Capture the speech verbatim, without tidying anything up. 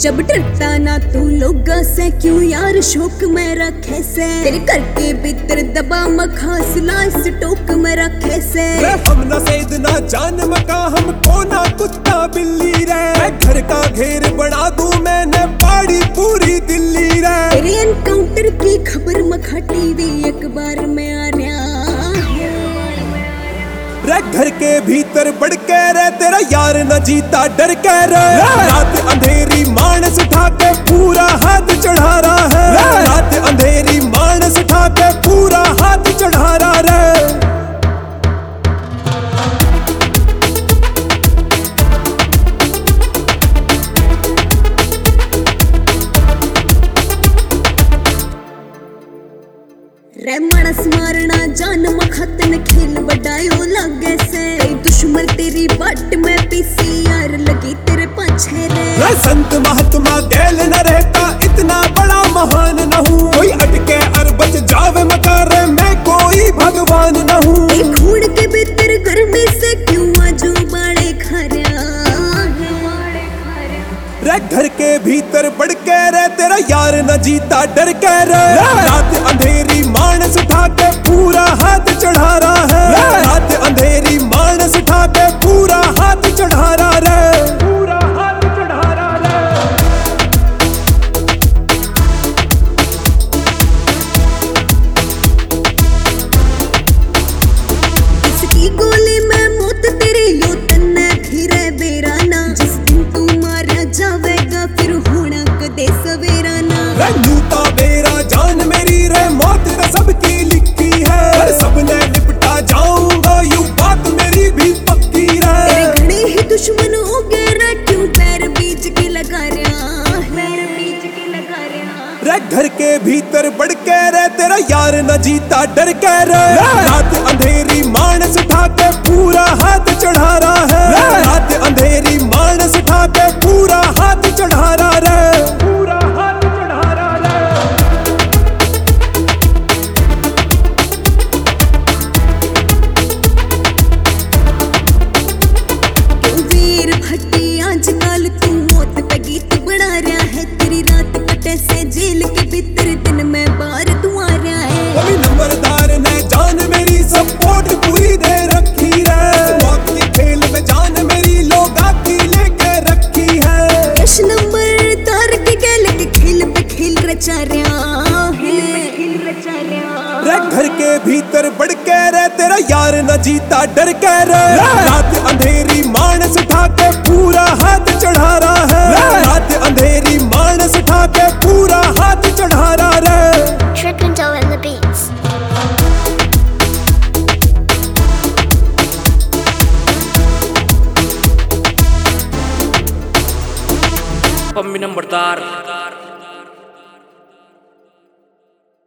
जब डरता ना तू लोगा से क्यों यार शौक में रखे से तेरे करके भीतर दबा मखास लाइस टोक में रखे से हम ना सैद ना जान मका हमको ना कुत्ता बिल्ली रे घर का घेर बना दूं मैंने पाड़ी पूरी दिल्ली रे तेरे एनकाउंटर की खबर मखा टीवी अखबार में आ रहा रे घर के भीतर बढ़ के रे तेरा यार न जीता डर के रे रात अंधेरी मानस उठा के पूरा हाथ चढ़ा रहा है रात अंधेरी मानस उठा के पूरा हाथ चढ़ा रहा रे रे मानस मारना जान मखतन खेल बडायो लागे से दुश्मन तेरी बाट में पीसी यार लगी तेरे पाछे रे रे संत महात्मा गैल न रहता इतना बड़ा महान न हूँ कोई अटके और बच जावे मकारे मैं कोई भगवान न हूँ खून के भीतर गर्मी से क्यों आजू बाड़े खरा रे घर के भीतर बढ़ के रे तेरा यार न जीता डर के रे रात अंधेरी मानस उठा के पूरा हाथ चढ़ा रहा है रात अंधेरी मानस उठा के पूरा हाथ चढ़ा रहा रे पूरा हाथ चढ़ा रहा रे इसकी गोली में मौत तेरी यो तन्ने फिरे बेराना जिस दिन तू मारा जावेगा फिर होना कदे सवेरा ना रंगू का बेरा जान मेरी रे मौत का सबकी लिखी है पर सबने निपटा जाऊंगा यूं बात मेरी भी पक्की है तेरे घने ही दुश्मन हो गए रे क्यों पैर बीच के लगा रहा पैर बीच के लगा रहा रे घर के भीतर बढ़ के रे तेरा यार न जीता डर के रे रात अंधेरी मानस उठा के पूरा हाथ चढ़ा रहा है रात अंधेरी मानस उठा के पूरा हाथ चढ़ा रहा रे पूरा हाथ चढ़ा रहा रे वीर भट्टी आजकल तू मौत पे गीत बना रहा है तेरी रात कटे से जेल के भीतर दिन में बाहर तू आ रहा है अभी नंबरदार ने जान मेरी सपोर्ट पूरी दे रखी है मौत के खेल में जान मेरी लोगा की लेके रखी है यश नंबरदार के खेल के खेल पे खेल रचा रहा है खेल रचा रहा रे घर के भीतर बढ़ के रे तेरा यार न जीता डर के रे रात अंधेरी मानस उठा के पूरा हाथ चढ़ा रहा है रात अंधेरी मानस उठा के पूरा हाथ चढ़ा रहा रे Trippin'Do and the Beats. Pammi Nambardar